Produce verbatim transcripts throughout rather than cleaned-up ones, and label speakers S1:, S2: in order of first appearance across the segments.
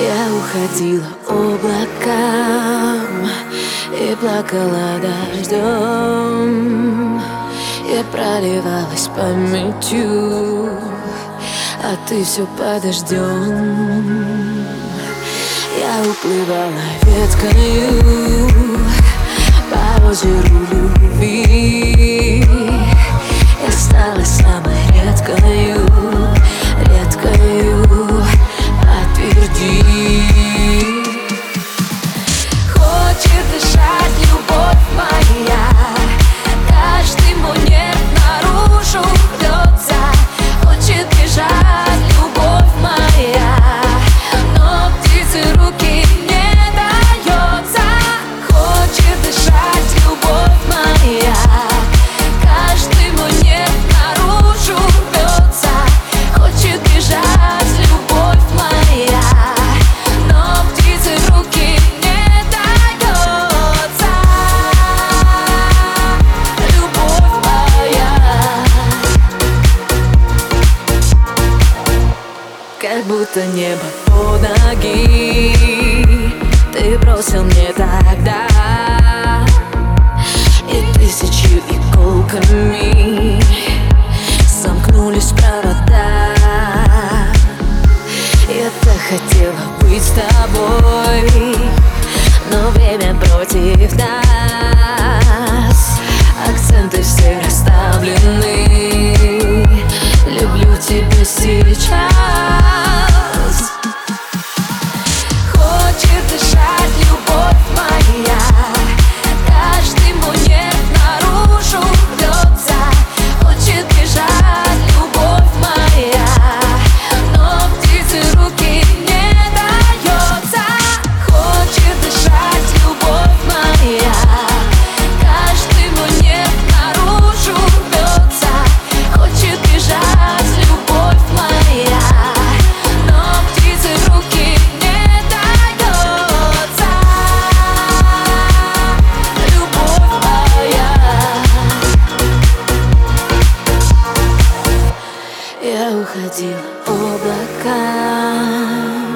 S1: Я уходила облакам и плакала дождем. Я проливалась памятью, а ты все подождем. Я уплывала веткою по озеру любви. Я стала самой редкою, редкою, отверди. Хочет дышать любовь моя, каждый мой нерв наружу рвется. Хочет бежать любовь моя, но птицы руки не дается. Хочет дышать любовь моя, каждый мой нерв наружу рвется. Хочет бежать любовь моя, но птицы руки не дается. Любовь моя, как будто небо под ноги ты бросил мне тогда, и тысячу иголками сомкнулись провода. Я так хотела быть с тобой, но время против нас. Акценты все расставлены. Люблю тебя сейчас. Хочет дышать любовь моя, каждый мой нерв наружу рвется. Хочет бежать любовь моя, но птицы руки не дается. Хочет дышать любовь моя, каждый мой нерв наружу рвется. Хочет бежать любовь моя, но птицы руки не дается. Любовь моя, я уходила облакам,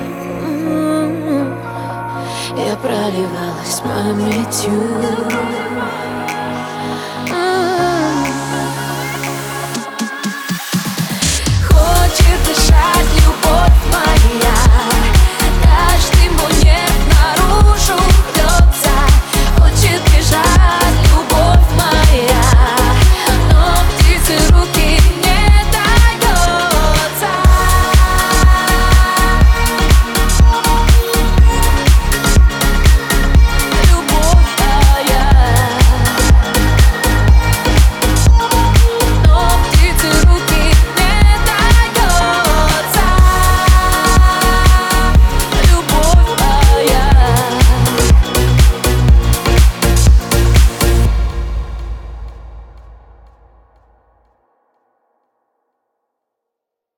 S1: я проливалась памятью.